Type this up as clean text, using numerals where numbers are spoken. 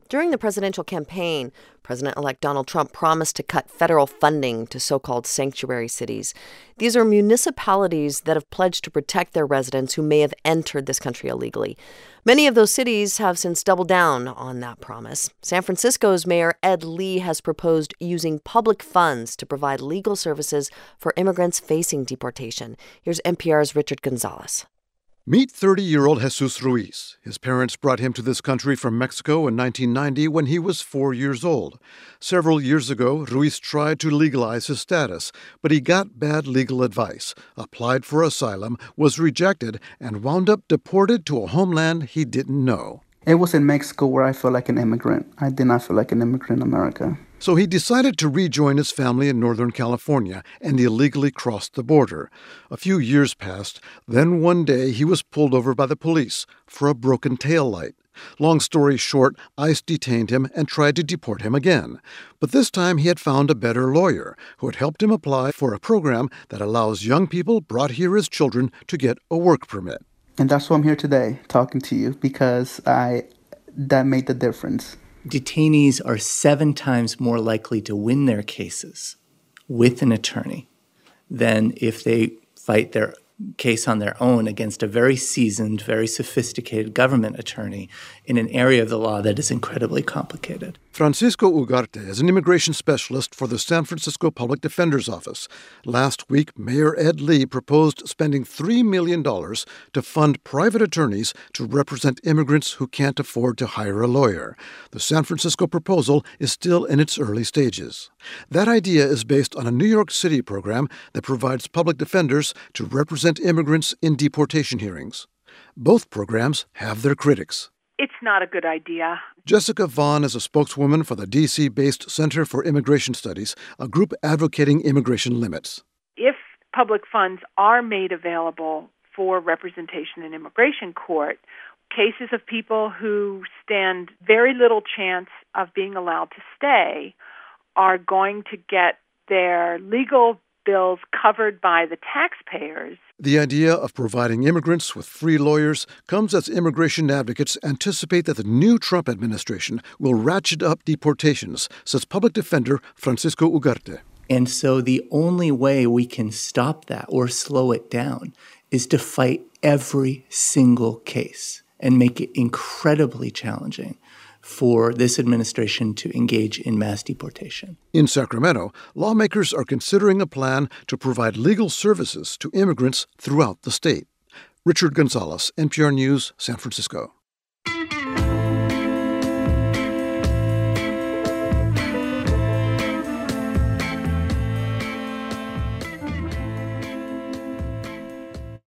During the presidential campaign, President-elect Donald Trump promised to cut federal funding to so-called sanctuary cities. These are municipalities that have pledged to protect their residents who may have entered this country illegally. Many of those cities have since doubled down on that promise. San Francisco's Mayor Ed Lee has proposed using public funds to provide legal services for immigrants facing deportation. Here's NPR's Richard Gonzalez. Meet 30-year-old Jesus Ruiz. His parents brought him to this country from Mexico in 1990 when he was 4 years old. Several years ago, Ruiz tried to legalize his status, but he got bad legal advice, applied for asylum, was rejected, and wound up deported to a homeland he didn't know. It was in Mexico where I felt like an immigrant. I did not feel like an immigrant in America. So he decided to rejoin his family in Northern California and illegally crossed the border. A few years passed. Then one day he was pulled over by the police for a broken taillight. Long story short, ICE detained him and tried to deport him again. But this time he had found a better lawyer who had helped him apply for a program that allows young people brought here as children to get a work permit. And that's why I'm here today talking to you, because that made the difference. Detainees are 7 times more likely to win their cases with an attorney than if they fight their case on their own against a very seasoned, very sophisticated government attorney in an area of the law that is incredibly complicated. Francisco Ugarte is an immigration specialist for the San Francisco Public Defender's Office. Last week, Mayor Ed Lee proposed spending $3 million to fund private attorneys to represent immigrants who can't afford to hire a lawyer. The San Francisco proposal is still in its early stages. That idea is based on a New York City program that provides public defenders to represent immigrants in deportation hearings. Both programs have their critics. It's not a good idea. Jessica Vaughn is a spokeswoman for the D.C.-based Center for Immigration Studies, a group advocating immigration limits. If public funds are made available for representation in immigration court, cases of people who stand very little chance of being allowed to stay are going to get their legal bills covered by the taxpayers. The idea of providing immigrants with free lawyers comes as immigration advocates anticipate that the new Trump administration will ratchet up deportations, says public defender Francisco Ugarte. And so the only way we can stop that or slow it down is to fight every single case and make it incredibly challenging for this administration to engage in mass deportation. In Sacramento, lawmakers are considering a plan to provide legal services to immigrants throughout the state. Richard Gonzalez, NPR News, San Francisco.